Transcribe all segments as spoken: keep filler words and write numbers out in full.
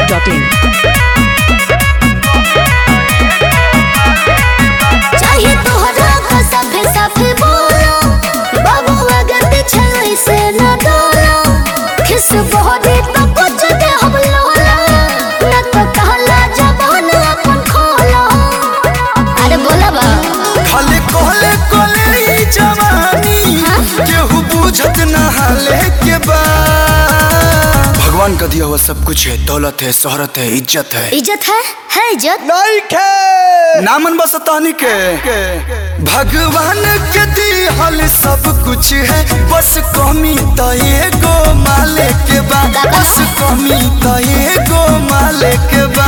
Dot in. चाहिए तोहरा का साफे साफे बोलो बाबू, अगर पीछे से न डरो खिस बहुत तो कुछ दे हम लोला न तो कहला जबान अपन खोलो। अरे बोला बा खाले कोले कोले ई जवानी केहू बुझत ना हाले के बा। भगवान का दिया हुआ सब कुछ है, दौलत है, शोहरत है, इज्जत है। इज्जत है है इज्जत नहीं के नामन बसतानी के भगवान के दिहल सब कुछ है, बस कमी तो एगो माले के बा, बस कमी तो एगो माले के बा।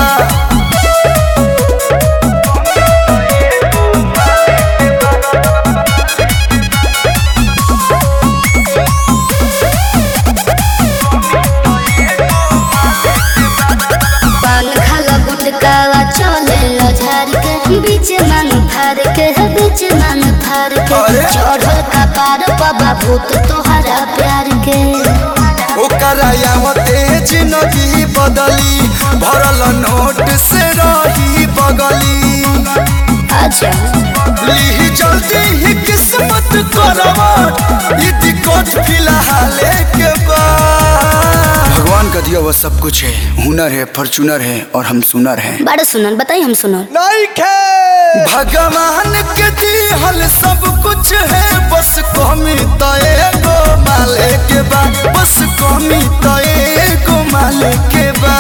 बीच मन फार के बीच मन फार के चढ़ल का पार बाबा भूत तोहरा प्यार के ओकरा यावते जिंदगी बदली भरल नोट से रही बगली। अच्छा ली जल्दी ही किस्मत करवट ई दिक्कत फिलहाल के बाद। भगवान का दिया हुआ सब कुछ है, हुनर है, फॉर्चूनर है और हम सुनर हैं। बड़ा सुनर बताइए हम सुनर नहीं खे भगवान के दिहल सब कुछ है, बस कमी तो एगो माले के बा, बस कमी तो एगो माले के बा।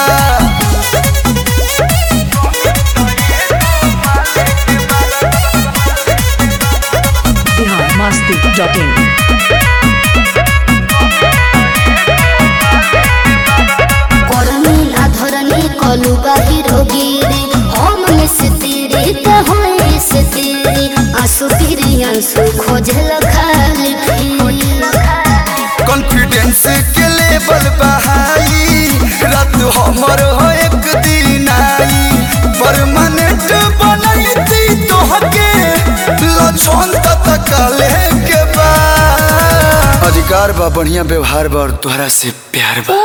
Bihar Masti dot in. कलू बाहिरो गिरी हम में से तेरे कहोए से तेरे आंसू फिरी आंसू खोजल खाली कॉन्फिडेंस के लेवल बहाई रात हमर हो एक दिन आई परमानेंट बनैती तोहके लछन तक लेके बा। अधिकार बा, बढ़िया व्यवहार बा और तोहरा से प्यार बा।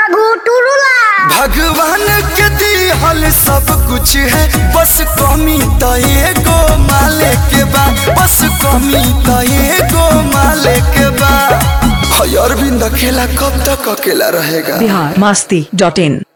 भगवान के दिहल सब कुछ है, बस कमी तो एगो माले के बा, बस कमी तो एगो माले के बा। अरविंद अकेला कब तक अकेला रहेगा। बिहार मस्ती डॉट इन।